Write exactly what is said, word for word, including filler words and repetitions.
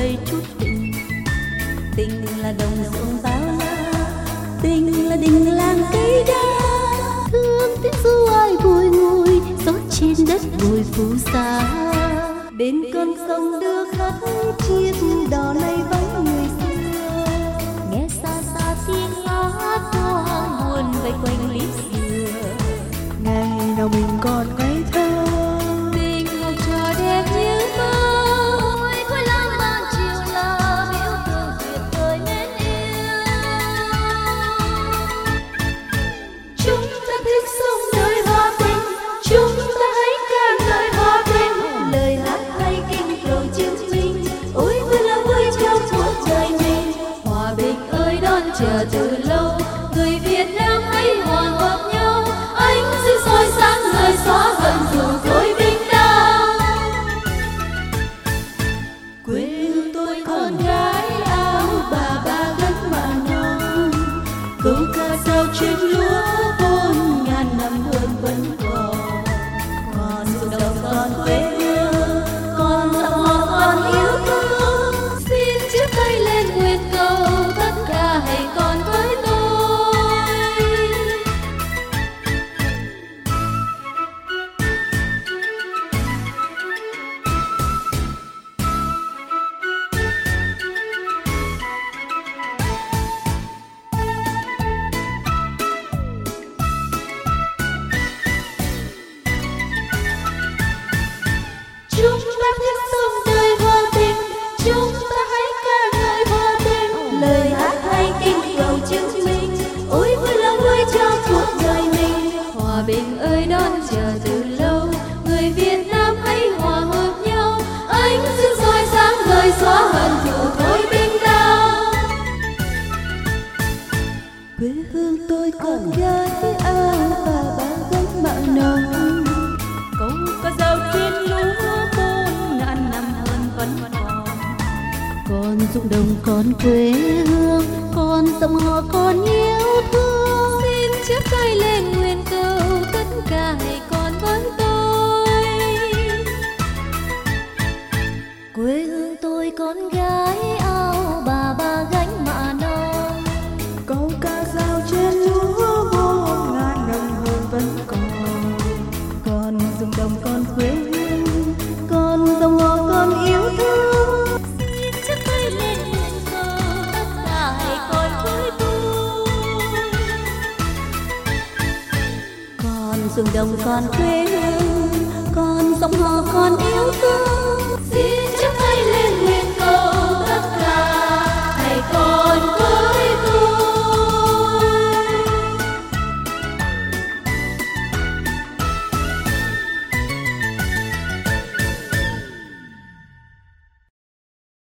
đời chút tình. Tình là đồng ruộng bao la, tình là đình làng cây đa. Thương tiếng ru ai bùi ngùi, gió trên đất bụi phù sa. Bên con sông đưa khách chiếc đò này vắng người xưa. Nghe xa xa tiếng hát hoa buồn vây quanh líp dừa. Ngày nào mình còn ngây thơ, Tình một trò đẹp như mơ. Ôi cuối lãng mạn chiều là yêu thương tuyệt vời nên yêu. Chúng ta thích sống đời hòa bình, chúng ta hãy ca ngợi hòa bình. Lời hát hay kinh cầu chứng minh, ôi vui là vui trong cuộc đời mình. Hòa bình ơi đón chờ từ lâu, người Việt Nam hãy hòa hợp nhau. Ánh sẽ soi sáng người xóa hận thù thôi binh đao. Quê hương tôi con gái áo bà ba gánh mạ non. Câu ca dao trên lúa vốn ngàn năm hương vẫn còn. Còn ruộng đồng còn quê hương, còn dòng họ còn yêu thương. Xin chiếc tay lên nguyện cầu tất cả hãy còn với tôi. Chúng ta thích sống đời hòa bình, chúng ta hãy ca ngợi hòa bình. Lời hát hay kinh cầu chứng minh, ôi vui là vui cho cuộc đời mình. Hòa bình ơi đón chờ từ lâu, người Việt Nam hãy hòa hợp nhau. Ánh sẽ soi sáng người xóa hận thù thôi binh đao. quê hương tôi con gái áo bà ba gánh mạ non. Câu ca dao trên lúa bốn ngàn năm hơn vẫn còn. Con ruộng đồng con quê hương, con dòng họ con yêu thương. Xin chiếc tay lên nguyện cầu tất cả hãy còn với tôi. Quê hương tôi con gái áo bà ba gánh mạ non. Câu ca dao trên lúa vô ngàn năm hương vẫn còn. Con ruộng đồng con quê hương, con dòng họ con yêu thương. Xin chiếc tay lên nguyện cầu tất cả hãy còn với tôi. Con ruộng đồng con quê hương, con dòng họ con yêu thương.